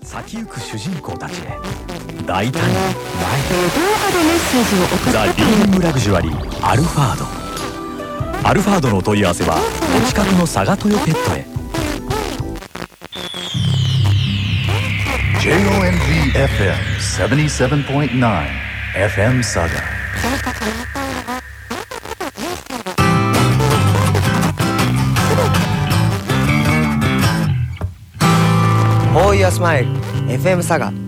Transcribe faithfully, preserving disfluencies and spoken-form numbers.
先行く主人公たちへ大胆に前へ。 動画でメッセージを送ザ・リーディングラグジュアリーアルファード。アルファードのお問い合わせはお近くのサガトヨペットへ。 ジェイオーエヌビーエフエム セブンティーセブンポイントナイン エフエム サガ。 ホーイアスマイル エフエム サガ。